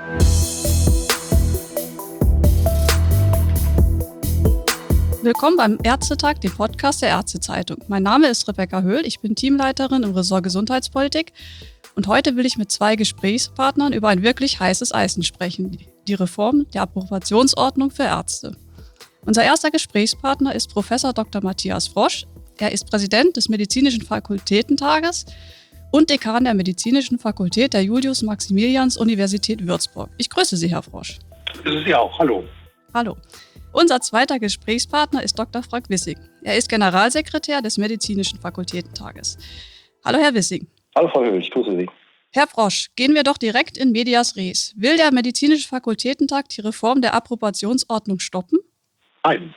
Willkommen beim Ärztetag, dem Podcast der Ärztezeitung. Mein Name ist Rebecca Höhl, ich bin Teamleiterin im Ressort Gesundheitspolitik und heute will ich mit zwei Gesprächspartnern über ein wirklich heißes Eisen sprechen, die Reform der Approbationsordnung für Ärzte. Unser erster Gesprächspartner ist Professor Dr. Matthias Frosch. Er ist Präsident des Medizinischen Fakultätentages und Dekan der Medizinischen Fakultät der Julius-Maximilians-Universität Würzburg. Ich grüße Sie, Herr Frosch. Das ist Sie auch. Hallo. Hallo. Unser zweiter Gesprächspartner ist Dr. Frank Wissing. Er ist Generalsekretär des Medizinischen Fakultätentages. Hallo, Herr Wissing. Hallo, Frau Höhl, ich grüße Sie. Herr Frosch, gehen wir doch direkt in medias res. Will der Medizinische Fakultätentag die Reform der Approbationsordnung stoppen? Nein.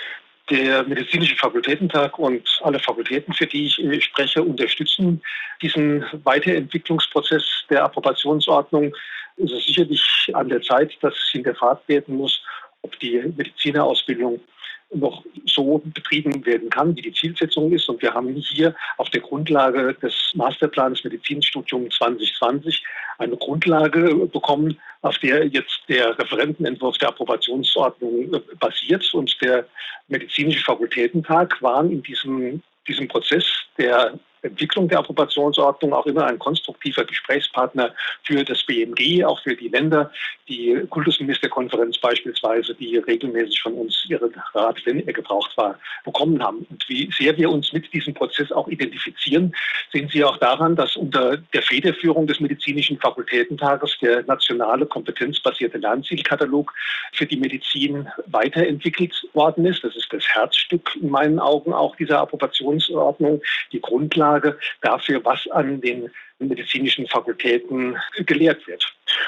Der Medizinische Fakultätentag und alle Fakultäten, für die ich spreche, unterstützen diesen Weiterentwicklungsprozess der Approbationsordnung. Es ist sicherlich an der Zeit, dass hinterfragt werden muss, ob die Medizinerausbildung noch so betrieben werden kann, wie die Zielsetzung ist. Und wir haben hier auf der Grundlage des Masterplans Medizinstudium 2020 eine Grundlage bekommen, auf der jetzt der Referentenentwurf der Approbationsordnung basiert. Und der Medizinische Fakultätentag war in diesem Prozess der Entwicklung der Approbationsordnung auch immer ein konstruktiver Gesprächspartner für das BMG, auch für die Länder, die Kultusministerkonferenz beispielsweise, die regelmäßig von uns ihren Rat, wenn er gebraucht war, bekommen haben. Und wie sehr wir uns mit diesem Prozess auch identifizieren, sehen Sie auch daran, dass unter der Federführung des Medizinischen Fakultätentages der nationale kompetenzbasierte Lernzielkatalog für die Medizin weiterentwickelt worden ist. Das ist das Herzstück in meinen Augen auch dieser Approbationsordnung, die Grundlage dafür, was an den medizinischen Fakultäten gelehrt wird.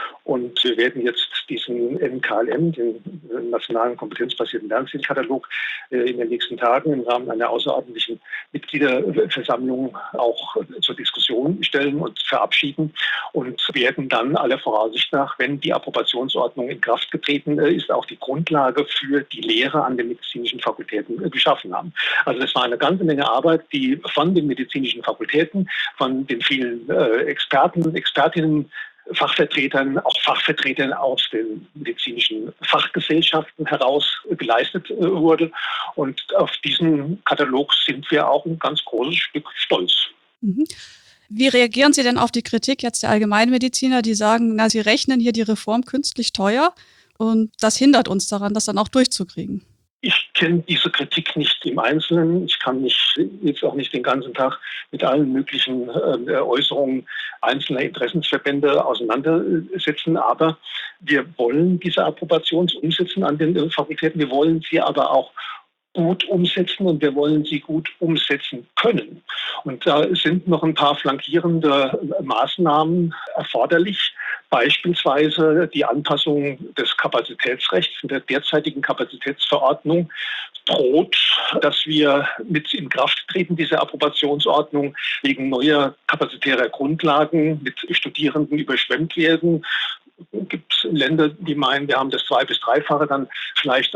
Und wir werden jetzt diesen NKLM, den Nationalen Kompetenzbasierten Lernzielkatalog, in den nächsten Tagen im Rahmen einer außerordentlichen Mitgliederversammlung auch zur Diskussion stellen und verabschieden und werden dann aller Voraussicht nach, wenn die Approbationsordnung in Kraft getreten ist, auch die Grundlage für die Lehre an den medizinischen Fakultäten geschaffen haben. Also das war eine ganze Menge Arbeit, die von den medizinischen Fakultäten, von den vielen Experten, Expertinnen, Fachvertretern, auch Fachvertretern aus den medizinischen Fachgesellschaften heraus geleistet wurde. Und auf diesen Katalog sind wir auch ein ganz großes Stück stolz. Mhm. Wie reagieren Sie denn auf die Kritik jetzt der Allgemeinmediziner, die sagen, na, Sie rechnen hier die Reform künstlich teuer und das hindert uns daran, das dann auch durchzukriegen? Ich kenne diese Kritik nicht im Einzelnen. Ich kann mich jetzt auch nicht den ganzen Tag mit allen möglichen Äußerungen einzelner Interessensverbände auseinandersetzen. Aber wir wollen diese Approbation umsetzen an den Fakultäten. Wir wollen sie aber auch gut umsetzen und wir wollen sie gut umsetzen können. Und da sind noch ein paar flankierende Maßnahmen erforderlich. Beispielsweise die Anpassung des Kapazitätsrechts in der derzeitigen Kapazitätsverordnung droht, dass wir mit in Kraft treten dieser Approbationsordnung wegen neuer kapazitärer Grundlagen mit Studierenden überschwemmt werden. Es gibt Länder, die meinen, wir haben das 2- bis 3-fache dann vielleicht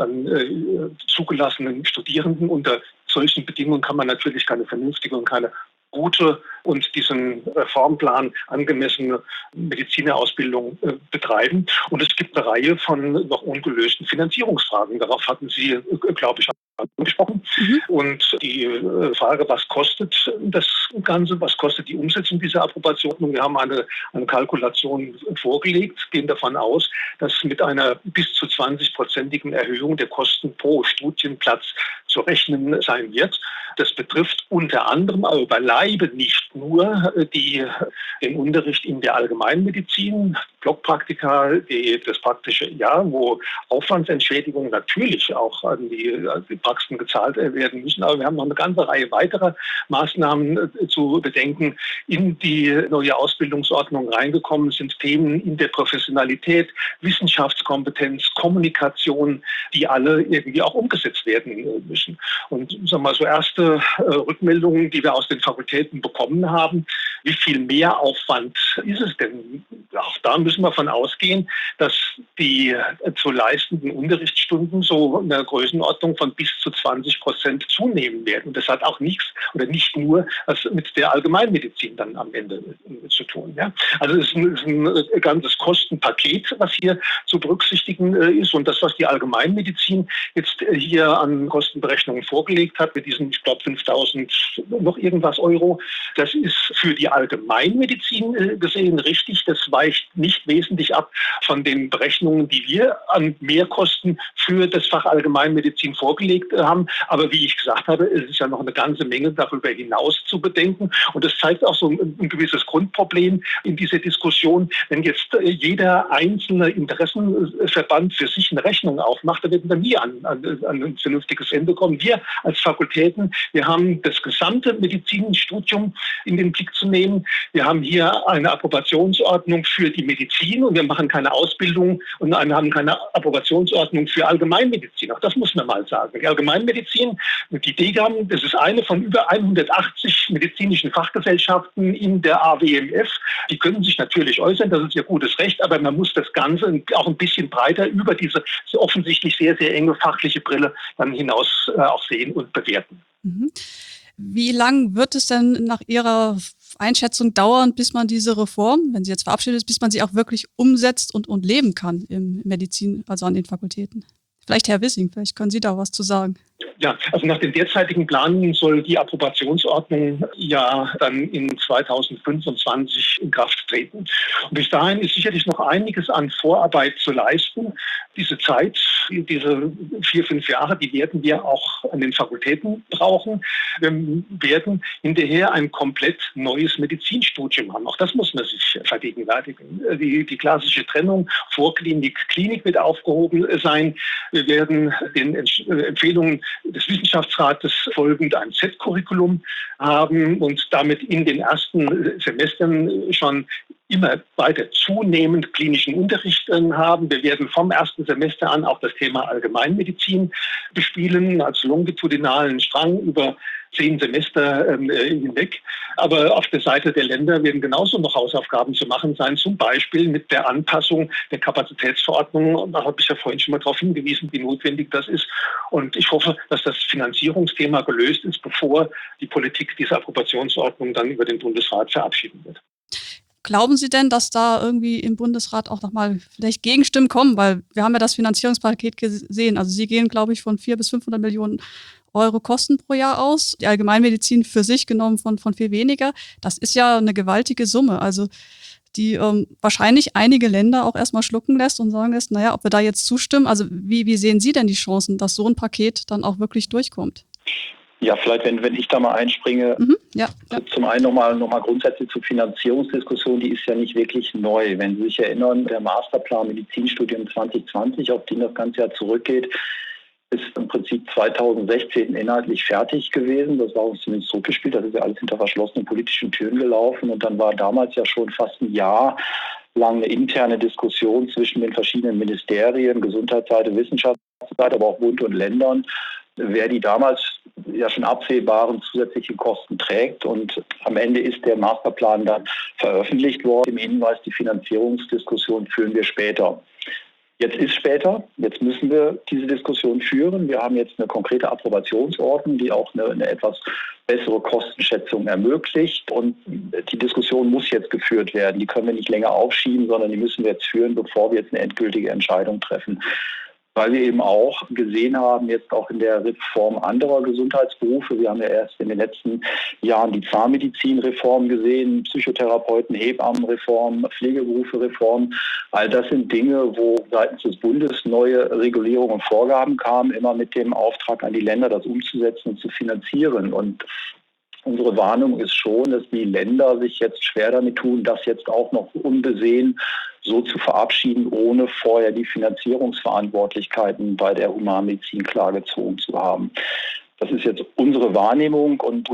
an zugelassenen Studierenden. Unter solchen Bedingungen kann man natürlich keine vernünftige und keine gute und diesem Reformplan angemessene Medizinerausbildung betreiben. Und es gibt eine Reihe von noch ungelösten Finanzierungsfragen. Darauf hatten Sie, glaube ich, angesprochen. Und die Frage, was kostet das Ganze, was kostet die Umsetzung dieser Approbation? Wir haben eine Kalkulation vorgelegt, gehen davon aus, dass mit einer bis zu 20-prozentigen Erhöhung der Kosten pro Studienplatz zu rechnen sein wird. Das betrifft unter anderem, aber beileibe nicht nur den Unterricht in der Allgemeinmedizin, Blockpraktika, das praktische Jahr, wo Aufwandsentschädigungen natürlich auch an die Praxen gezahlt werden müssen. Aber wir haben noch eine ganze Reihe weiterer Maßnahmen zu bedenken. In die neue Ausbildungsordnung reingekommen sind Themen in der Professionalität, Wissenschaftskompetenz, Kommunikation, die alle irgendwie auch umgesetzt werden müssen. Und sagen wir mal, so erste Rückmeldungen, die wir aus den Fakultäten bekommen haben, wie viel Mehraufwand ist es denn auch da müssen wir von ausgehen, dass die zu leistenden Unterrichtsstunden so in der Größenordnung von bis zu 20% zunehmen werden. Und das hat auch nichts oder nicht nur was mit der Allgemeinmedizin dann am Ende zu tun. Ja? Also es ist ein ganzes Kostenpaket, was hier zu berücksichtigen ist. Und das, was die Allgemeinmedizin jetzt hier an Kostenberechnungen vorgelegt hat, mit diesen, ich glaube, 5.000 noch irgendwas Euro, das ist für die Allgemeinmedizin gesehen richtig. Das weicht nicht wesentlich ab von den Berechnungen, die wir an Mehrkosten für das Fach Allgemeinmedizin vorgelegt haben. Aber wie ich gesagt habe, es ist ja noch eine ganze Menge darüber hinaus zu bedenken. Und das zeigt auch so ein gewisses Grundproblem in dieser Diskussion. Wenn jetzt jeder einzelne Interessenverband für sich eine Rechnung aufmacht, dann werden wir nie an ein vernünftiges Ende kommen. Wir als Fakultäten, wir haben das gesamte Medizinstudium in den Blick zu nehmen. Wir haben hier eine Approbationsordnung für die Medizin und wir machen keine Ausbildung und haben keine Approbationsordnung für Allgemeinmedizin. Auch das muss man mal sagen. Die Allgemeinmedizin, die DGAM, das ist eine von über 180 medizinischen Fachgesellschaften in der AWMF. Die können sich natürlich äußern, das ist ihr gutes Recht, aber man muss das Ganze auch ein bisschen breiter über diese offensichtlich sehr, sehr enge fachliche Brille dann hinaus auch sehen und bewerten. Mhm. Wie lang wird es denn nach Ihrer Einschätzung dauern, bis man diese Reform, wenn sie jetzt verabschiedet ist, bis man sie auch wirklich umsetzt und leben kann im Medizin, also an den Fakultäten? Vielleicht Herr Wissing, vielleicht können Sie da was zu sagen. Ja, also nach den derzeitigen Planungen soll die Approbationsordnung ja dann in 2025 in Kraft treten. Und bis dahin ist sicherlich noch einiges an Vorarbeit zu leisten. Diese Zeit, diese 4-5 Jahre, die werden wir auch an den Fakultäten brauchen. Wir werden hinterher ein komplett neues Medizinstudium haben. Auch das muss man sich vergegenwärtigen. Die klassische Trennung Vorklinik, Klinik wird aufgehoben sein. Wir werden den Empfehlungen des Wissenschaftsrates folgend ein Z-Curriculum haben und damit in den ersten Semestern schon immer weiter zunehmend klinischen Unterricht haben. Wir werden vom ersten Semester an auch das Thema Allgemeinmedizin bespielen, als longitudinalen Strang über 10 Semester hinweg. Aber auf der Seite der Länder werden genauso noch Hausaufgaben zu machen sein, zum Beispiel mit der Anpassung der Kapazitätsverordnung. Da habe ich ja vorhin schon mal darauf hingewiesen, wie notwendig das ist. Und ich hoffe, dass das Finanzierungsthema gelöst ist, bevor die Politik diese Approbationsordnung dann über den Bundesrat verabschieden wird. Glauben Sie denn, dass da irgendwie im Bundesrat auch nochmal vielleicht Gegenstimmen kommen? Weil wir haben ja das Finanzierungspaket gesehen. Also Sie gehen, glaube ich, von 400 bis 500 Millionen Euro Kosten pro Jahr aus. Die Allgemeinmedizin für sich genommen von viel weniger. Das ist ja eine gewaltige Summe. Also die wahrscheinlich einige Länder auch erstmal schlucken lässt und sagen lässt, naja, ob wir da jetzt zustimmen. Also wie sehen Sie denn die Chancen, dass so ein Paket dann auch wirklich durchkommt? Ja, vielleicht, wenn ich da mal einspringe, Ja. Zum einen nochmal grundsätzlich zur Finanzierungsdiskussion, die ist ja nicht wirklich neu. Wenn Sie sich erinnern, der Masterplan Medizinstudium 2020, auf den das ganze Jahr zurückgeht, ist im Prinzip 2016 inhaltlich fertig gewesen. Das war uns zumindest zurückgespielt. Das ist ja alles hinter verschlossenen politischen Türen gelaufen. Und dann war damals ja schon fast ein Jahr lang eine interne Diskussion zwischen den verschiedenen Ministerien, Gesundheitsseite, Wissenschaftsseite, aber auch Bund und Ländern, wer die damals ja schon absehbaren zusätzlichen Kosten trägt. Und am Ende ist der Masterplan dann veröffentlicht worden. Im Hinweis, die Finanzierungsdiskussion führen wir später. Jetzt ist später, jetzt müssen wir diese Diskussion führen. Wir haben jetzt eine konkrete Approbationsordnung, die auch eine etwas bessere Kostenschätzung ermöglicht. Und die Diskussion muss jetzt geführt werden. Die können wir nicht länger aufschieben, sondern die müssen wir jetzt führen, bevor wir jetzt eine endgültige Entscheidung treffen. Weil wir eben auch gesehen haben, jetzt auch in der Reform anderer Gesundheitsberufe, wir haben ja erst in den letzten Jahren die Zahnmedizinreform gesehen, Psychotherapeuten, Hebammenreform, Pflegeberufe-Reform. All das sind Dinge, wo seitens des Bundes neue Regulierungen und Vorgaben kamen, immer mit dem Auftrag an die Länder, das umzusetzen und zu finanzieren. Und unsere Warnung ist schon, dass die Länder sich jetzt schwer damit tun, das jetzt auch noch unbesehen so zu verabschieden, ohne vorher die Finanzierungsverantwortlichkeiten bei der Humanmedizin klargezogen zu haben. Das ist jetzt unsere Wahrnehmung und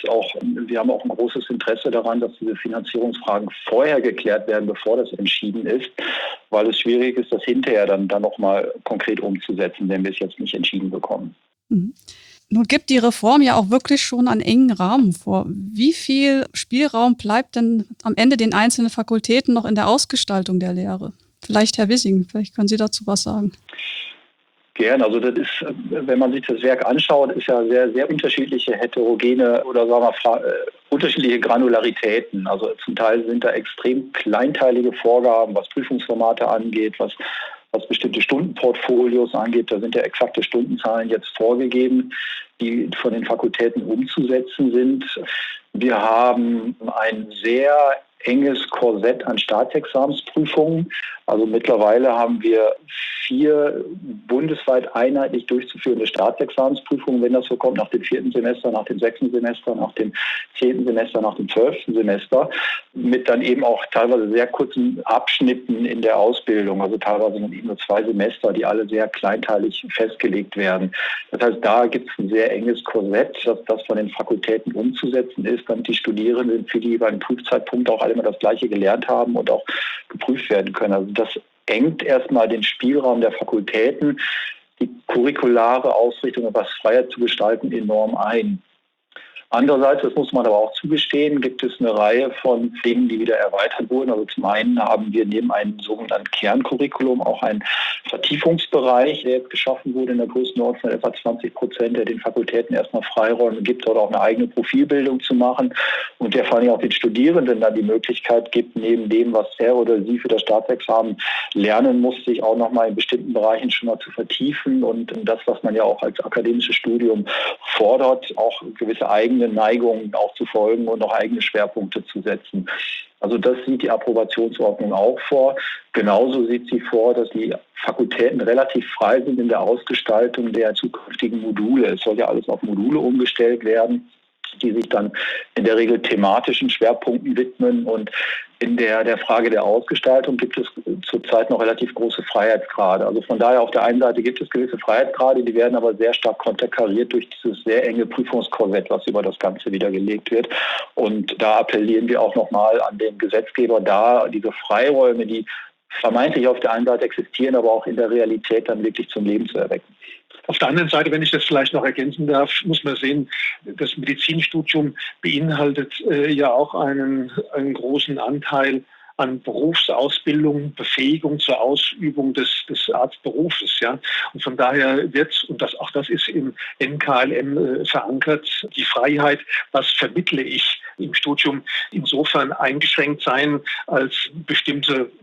wir haben auch ein großes Interesse daran, dass diese Finanzierungsfragen vorher geklärt werden, bevor das entschieden ist, weil es schwierig ist, das hinterher dann nochmal konkret umzusetzen, wenn wir es jetzt nicht entschieden bekommen. Mhm. Nun gibt die Reform ja auch wirklich schon einen engen Rahmen vor. Wie viel Spielraum bleibt denn am Ende den einzelnen Fakultäten noch in der Ausgestaltung der Lehre? Vielleicht Herr Wissing, vielleicht können Sie dazu was sagen. Gern. Also das ist, wenn man sich das Werk anschaut, ist ja sehr, sehr unterschiedliche heterogene oder sagen wir unterschiedliche Granularitäten. Also zum Teil sind da extrem kleinteilige Vorgaben, was Prüfungsformate angeht, was bestimmte Stundenportfolios angeht. Da sind ja exakte Stundenzahlen jetzt vorgegeben, die von den Fakultäten umzusetzen sind. Wir haben ein sehr enges Korsett an Staatsexamensprüfungen. Also mittlerweile haben wir 4 bundesweit einheitlich durchzuführende Staatsexamensprüfungen, wenn das so kommt, nach dem 4. Semester, nach dem 6. Semester, nach dem 10. Semester, nach dem 12. Semester, mit dann eben auch teilweise sehr kurzen Abschnitten in der Ausbildung, also teilweise eben nur 2 Semester, die alle sehr kleinteilig festgelegt werden. Das heißt, da gibt es ein sehr enges Korsett, das von den Fakultäten umzusetzen ist, damit die Studierenden für die jeweiligen Prüfzeitpunkte auch alle immer das Gleiche gelernt haben und auch geprüft werden können. Also das engt erstmal den Spielraum der Fakultäten, die curriculare Ausrichtung, etwas freier zu gestalten, enorm ein. Andererseits, das muss man aber auch zugestehen, gibt es eine Reihe von Dingen, die wieder erweitert wurden. Also zum einen haben wir neben einem sogenannten Kerncurriculum auch einen Vertiefungsbereich, der jetzt geschaffen wurde in der Größenordnung von etwa 20%, der den Fakultäten erstmal Freiräume gibt, dort auch eine eigene Profilbildung zu machen und der vor allem auch den Studierenden dann die Möglichkeit gibt, neben dem, was er oder sie für das Staatsexamen lernen muss, sich auch nochmal in bestimmten Bereichen schon mal zu vertiefen und das, was man ja auch als akademisches Studium fordert, auch gewisse eigene Neigungen auch zu folgen und auch eigene Schwerpunkte zu setzen. Also das sieht die Approbationsordnung auch vor. Genauso sieht sie vor, dass die Fakultäten relativ frei sind in der Ausgestaltung der zukünftigen Module. Es soll ja alles auf Module umgestellt werden, die sich dann in der Regel thematischen Schwerpunkten widmen. Und in der Frage der Ausgestaltung gibt es zurzeit noch relativ große Freiheitsgrade. Also von daher auf der einen Seite gibt es gewisse Freiheitsgrade, die werden aber sehr stark konterkariert durch dieses sehr enge Prüfungskorsett, was über das Ganze wieder gelegt wird. Und da appellieren wir auch nochmal an den Gesetzgeber, da diese Freiräume, die vermeintlich auf der einen Seite existieren, aber auch in der Realität dann wirklich zum Leben zu erwecken. Auf der anderen Seite, wenn ich das vielleicht noch ergänzen darf, muss man sehen, das Medizinstudium beinhaltet ja auch einen großen Anteil an Berufsausbildung, Befähigung zur Ausübung des Arztberufes. Ja? Und von daher wird, und auch das ist im NKLM verankert, die Freiheit, was vermittle ich im Studium, insofern eingeschränkt sein, als bestimmte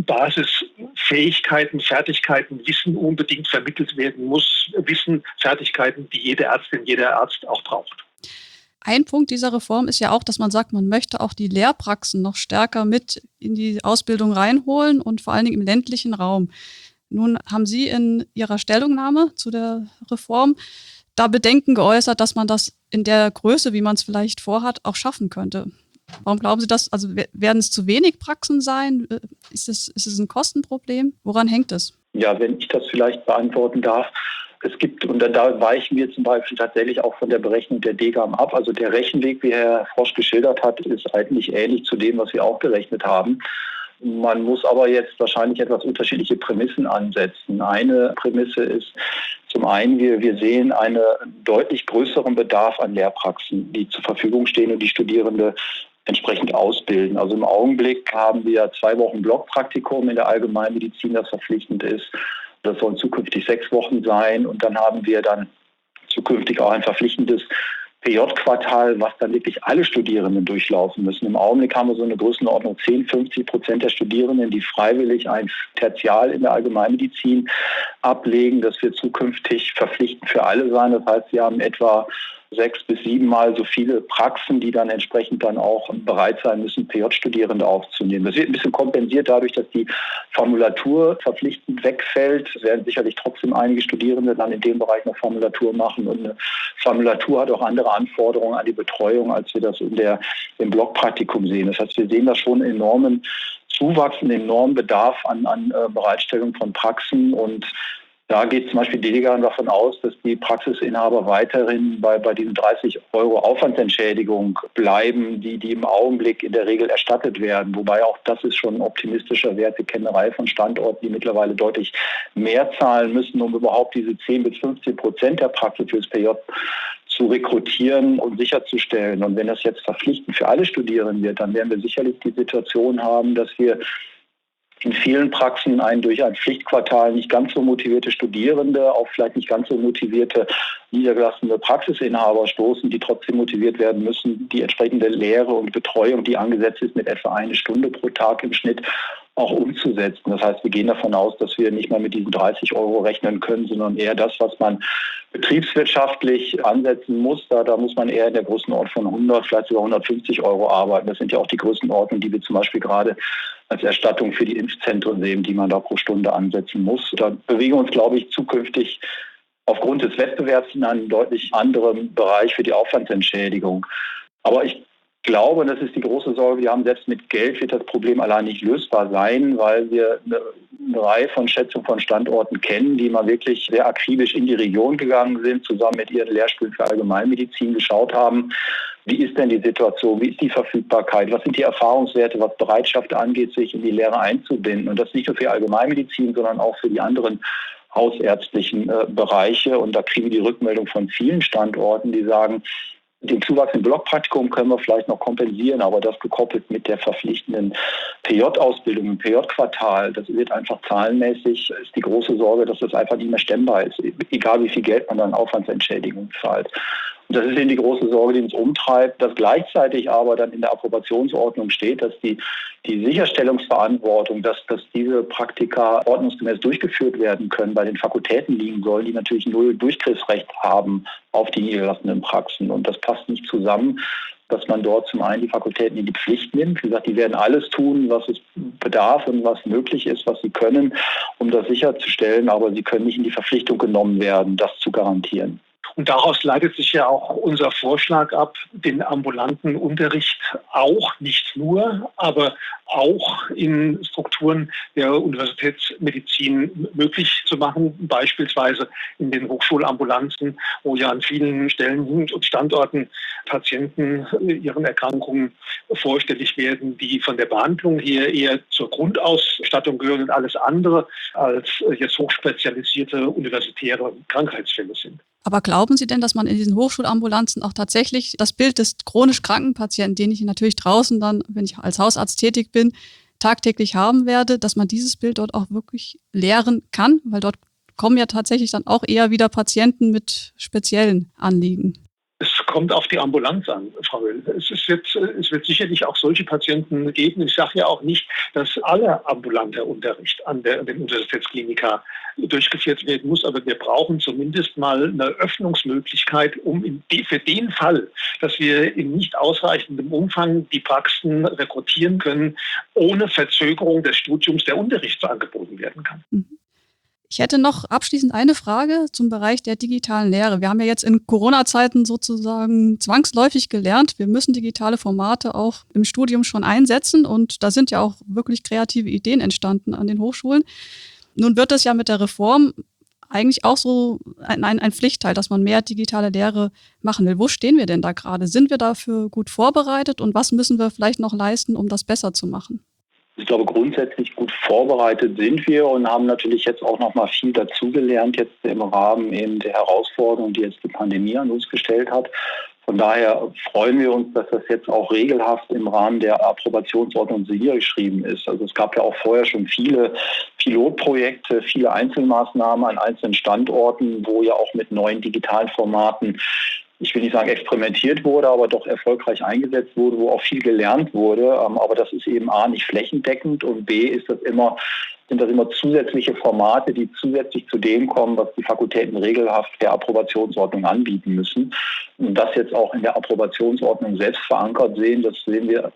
Basisfähigkeiten, Fertigkeiten, Wissen unbedingt vermittelt werden muss. Wissen, Fertigkeiten, die jede Ärztin, jeder Arzt auch braucht. Ein Punkt dieser Reform ist ja auch, dass man sagt, man möchte auch die Lehrpraxen noch stärker mit in die Ausbildung reinholen und vor allen Dingen im ländlichen Raum. Nun haben Sie in Ihrer Stellungnahme zu der Reform da Bedenken geäußert, dass man das in der Größe, wie man es vielleicht vorhat, auch schaffen könnte. Warum glauben Sie das? Also werden es zu wenig Praxen sein? Ist es ein Kostenproblem? Woran hängt es? Ja, wenn ich das vielleicht beantworten darf. Es gibt, und da weichen wir zum Beispiel tatsächlich auch von der Berechnung der DGAM ab. Also der Rechenweg, wie Herr Frosch geschildert hat, ist eigentlich ähnlich zu dem, was wir auch gerechnet haben. Man muss aber jetzt wahrscheinlich etwas unterschiedliche Prämissen ansetzen. Eine Prämisse ist zum einen, wir sehen einen deutlich größeren Bedarf an Lehrpraxen, die zur Verfügung stehen und die Studierende entsprechend ausbilden. Also im Augenblick haben wir 2 Wochen Blockpraktikum in der Allgemeinmedizin, das verpflichtend ist. Das sollen zukünftig 6 Wochen sein und dann haben wir dann zukünftig auch ein verpflichtendes PJ-Quartal, was dann wirklich alle Studierenden durchlaufen müssen. Im Augenblick haben wir so eine Größenordnung 10-50% der Studierenden, die freiwillig ein Tertial in der Allgemeinmedizin ablegen. Das wird zukünftig verpflichtend für alle sein. Das heißt, wir haben etwa 6 bis 7 Mal so viele Praxen, die dann entsprechend dann auch bereit sein müssen, PJ-Studierende aufzunehmen. Das wird ein bisschen kompensiert dadurch, dass die Formulatur verpflichtend wegfällt. Es werden sicherlich trotzdem einige Studierende dann in dem Bereich noch Formulatur machen. Und eine Formulatur hat auch andere Anforderungen an die Betreuung, als wir das im Blockpraktikum sehen. Das heißt, wir sehen da schon einen enormen Zuwachs, einen enormen Bedarf an Bereitstellung von Praxen und Da geht zum Beispiel Delegan davon aus, dass die Praxisinhaber weiterhin bei diesen 30 € Aufwandsentschädigung bleiben, die im Augenblick in der Regel erstattet werden. Wobei auch das ist schon ein optimistischer Wert. Wir kennen eine Reihe von Standorten, die mittlerweile deutlich mehr zahlen müssen, um überhaupt diese 10-15% der Praxis fürs PJ zu rekrutieren und sicherzustellen. Und wenn das jetzt verpflichtend für alle Studierenden wird, dann werden wir sicherlich die Situation haben, dass wir in vielen Praxen durch ein Pflichtquartal nicht ganz so motivierte Studierende auf vielleicht nicht ganz so motivierte niedergelassene Praxisinhaber stoßen, die trotzdem motiviert werden müssen, die entsprechende Lehre und Betreuung, die angesetzt ist mit etwa 1 Stunde pro Tag im Schnitt, auch umzusetzen. Das heißt, wir gehen davon aus, dass wir nicht mehr mit diesen 30 € rechnen können, sondern eher das, was man betriebswirtschaftlich ansetzen muss. Da muss man eher in der Größenordnung von 100, vielleicht sogar 150 € arbeiten. Das sind ja auch die Größenordnungen, die wir zum Beispiel gerade als Erstattung für die Impfzentren sehen, die man da pro Stunde ansetzen muss. Da bewegen wir uns, glaube ich, zukünftig aufgrund des Wettbewerbs in einen deutlich anderen Bereich für die Aufwandsentschädigung. Aber ich glaube, das ist die große Sorge, wir haben selbst mit Geld wird das Problem allein nicht lösbar sein, weil wir eine Reihe von Schätzungen von Standorten kennen, die mal wirklich sehr akribisch in die Region gegangen sind, zusammen mit ihren Lehrstühlen für Allgemeinmedizin geschaut haben. Wie ist denn die Situation? Wie ist die Verfügbarkeit? Was sind die Erfahrungswerte, was Bereitschaft angeht, sich in die Lehre einzubinden? Und das nicht nur für Allgemeinmedizin, sondern auch für die anderen hausärztlichen Bereiche. Und da kriegen wir die Rückmeldung von vielen Standorten, die sagen, den Zuwachs im Blockpraktikum können wir vielleicht noch kompensieren, aber das gekoppelt mit der verpflichtenden PJ-Ausbildung im PJ-Quartal, das wird einfach zahlenmäßig, ist die große Sorge, dass das einfach nicht mehr stemmbar ist, egal wie viel Geld man dann Aufwandsentschädigung zahlt. Und das ist eben die große Sorge, die uns umtreibt, dass gleichzeitig aber dann in der Approbationsordnung steht, dass die Sicherstellungsverantwortung, dass diese Praktika ordnungsgemäß durchgeführt werden können, bei den Fakultäten liegen soll, die natürlich null Durchgriffsrecht haben auf die niedergelassenen Praxen. Und das passt nicht zusammen, dass man dort zum einen die Fakultäten in die Pflicht nimmt. Wie gesagt, die werden alles tun, was es bedarf und was möglich ist, was sie können, um das sicherzustellen. Aber sie können nicht in die Verpflichtung genommen werden, das zu garantieren. Und daraus leitet sich ja auch unser Vorschlag ab, den ambulanten Unterricht auch, nicht nur, aber auch in Strukturen der Universitätsmedizin möglich zu machen, beispielsweise in den Hochschulambulanzen, wo ja an vielen Stellen und Standorten Patienten ihren Erkrankungen vorstellig werden, die von der Behandlung her eher zur Grundausstattung gehören und alles andere als jetzt hochspezialisierte universitäre Krankheitsfälle sind. Aber glauben Sie denn, dass man in diesen Hochschulambulanzen auch tatsächlich das Bild des chronisch kranken Patienten, den ich natürlich draußen dann, wenn ich als Hausarzt tätig bin, tagtäglich haben werde, dass man dieses Bild dort auch wirklich lehren kann? Weil dort kommen ja tatsächlich dann auch eher wieder Patienten mit speziellen Anliegen. Es kommt auf die Ambulanz an, Frau Höll. Es wird sicherlich auch solche Patienten geben. Ich sage ja auch nicht, dass aller ambulanter Unterricht an den Universitätsklinika durchgeführt werden muss, aber wir brauchen zumindest mal eine Öffnungsmöglichkeit, um für den Fall, dass wir in nicht ausreichendem Umfang die Praxen rekrutieren können, ohne Verzögerung des Studiums der Unterricht angeboten werden kann. Ich hätte noch abschließend eine Frage zum Bereich der digitalen Lehre. Wir haben ja jetzt in Corona-Zeiten sozusagen zwangsläufig gelernt, wir müssen digitale Formate auch im Studium schon einsetzen und da sind ja auch wirklich kreative Ideen entstanden an den Hochschulen. Nun wird es ja mit der Reform eigentlich auch so ein Pflichtteil, dass man mehr digitale Lehre machen will. Wo stehen wir denn da gerade? Sind wir dafür gut vorbereitet und was müssen wir vielleicht noch leisten, um das besser zu machen? Ich glaube, grundsätzlich gut vorbereitet sind wir und haben natürlich jetzt auch noch mal viel dazugelernt, jetzt im Rahmen eben der Herausforderungen, die jetzt die Pandemie an uns gestellt hat. Von daher freuen wir uns, dass das jetzt auch regelhaft im Rahmen der Approbationsordnung niedergeschrieben ist. Also es gab ja auch vorher schon viele Pilotprojekte, viele Einzelmaßnahmen an einzelnen Standorten, wo ja auch mit neuen digitalen Formaten, ich will nicht sagen experimentiert wurde, aber doch erfolgreich eingesetzt wurde, wo auch viel gelernt wurde. Aber das ist eben A, nicht flächendeckend und B, sind das immer zusätzliche Formate, die zusätzlich zu dem kommen, was die Fakultäten regelhaft der Approbationsordnung anbieten müssen. Und das jetzt auch in der Approbationsordnung selbst verankert das sehen wir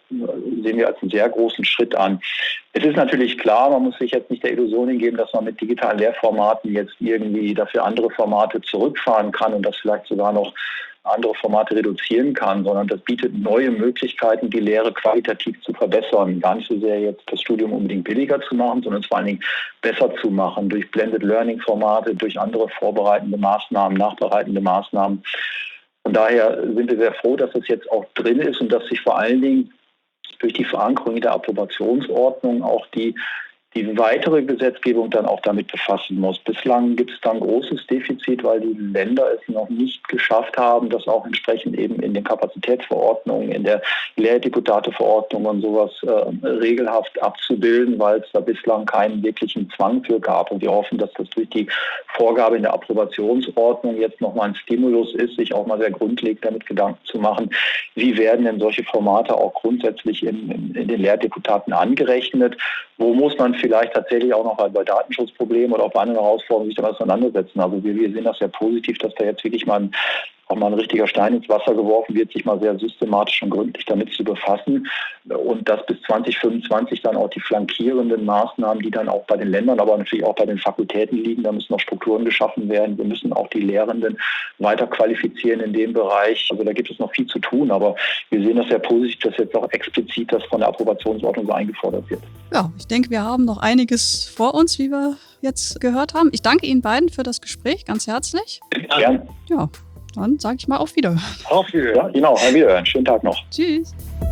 als einen sehr großen Schritt an. Es ist natürlich klar, man muss sich jetzt nicht der Illusion hingeben, dass man mit digitalen Lehrformaten jetzt irgendwie dafür andere Formate zurückfahren kann und das vielleicht sogar noch andere Formate reduzieren kann, sondern das bietet neue Möglichkeiten, die Lehre qualitativ zu verbessern. Gar nicht so sehr jetzt das Studium unbedingt billiger zu machen, sondern vor allen Dingen besser zu machen durch Blended Learning Formate, durch andere vorbereitende Maßnahmen, nachbereitende Maßnahmen. Von daher sind wir sehr froh, dass das jetzt auch drin ist und dass sich vor allen Dingen durch die Verankerung in der Approbationsordnung auch die weitere Gesetzgebung dann auch damit befassen muss. Bislang gibt es da ein großes Defizit, weil die Länder es noch nicht geschafft haben, das auch entsprechend eben in den Kapazitätsverordnungen, in der Lehrerdeputate-Verordnung und sowas regelhaft abzubilden, weil es da bislang keinen wirklichen Zwang für gab. Und wir hoffen, dass das durch die Vorgabe in der Approbationsordnung jetzt nochmal ein Stimulus ist, sich auch mal sehr grundlegend damit Gedanken zu machen, wie werden denn solche Formate auch grundsätzlich in den Lehrerdeputaten angerechnet, wo muss man vielleicht tatsächlich auch noch bei Datenschutzproblemen oder auch bei anderen Herausforderungen sich damit auseinandersetzen. Also wir sehen das sehr positiv, dass da jetzt wirklich mal ein richtiger Stein ins Wasser geworfen wird, sich mal sehr systematisch und gründlich damit zu befassen und dass bis 2025 dann auch die flankierenden Maßnahmen, die dann auch bei den Ländern, aber natürlich auch bei den Fakultäten liegen, da müssen noch Strukturen geschaffen werden. Wir müssen auch die Lehrenden weiter qualifizieren in dem Bereich. Also da gibt es noch viel zu tun, aber wir sehen das sehr positiv, dass jetzt auch explizit das von der Approbationsordnung so eingefordert wird. Ja, ich denke, wir haben noch einiges vor uns, wie wir jetzt gehört haben. Ich danke Ihnen beiden für das Gespräch, ganz herzlich. Gerne. Ja. Dann sage ich mal auf Wiederhören. Auf Wiederhören. Ja, genau. Auf Wiederhören. Schönen Tag noch. Tschüss.